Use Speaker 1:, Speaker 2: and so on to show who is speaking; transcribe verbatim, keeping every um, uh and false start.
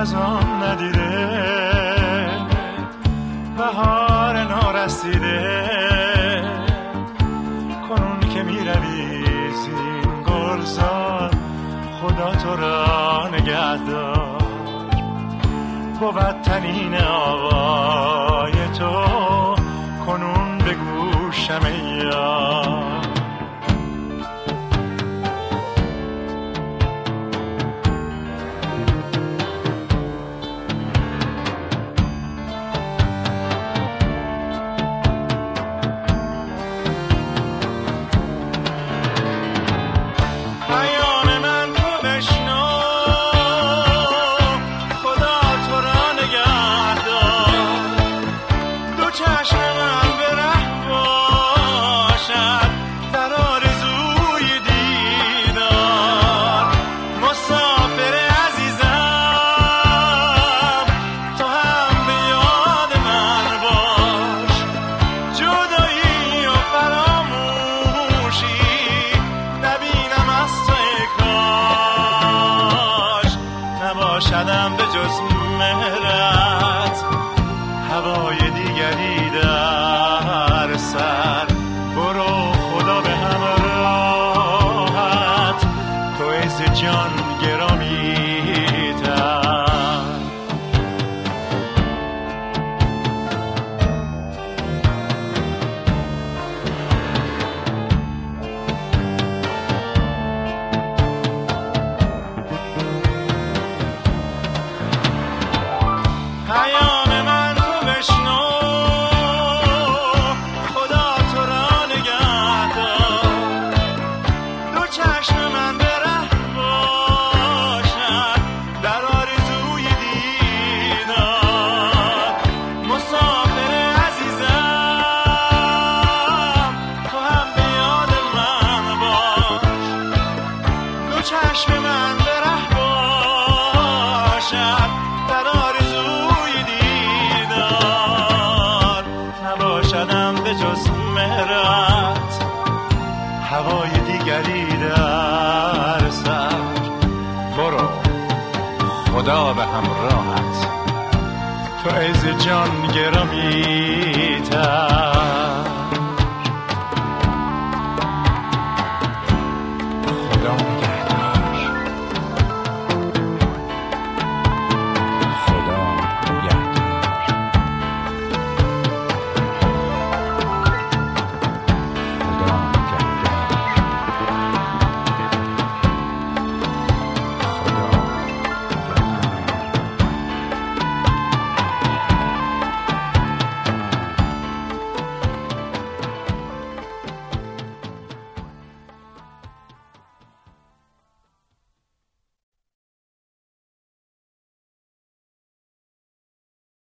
Speaker 1: خزان ندیده، بهار نارسیده، کنون که می روی زین گلزار، خدا تو را نگه دار. بود تنین آوای تو کنون به گوشم یار. شدم به جز مهرت، هوای دیگری در سر. برو خدا به همراهت، تو عز جان گرامی تر. چشم من به ره باشد، در آرزوی دیدار. نباشدم به جز مهرت، هوای دیگری در سر. برو خدا به همراهت، تو عز جان گرامی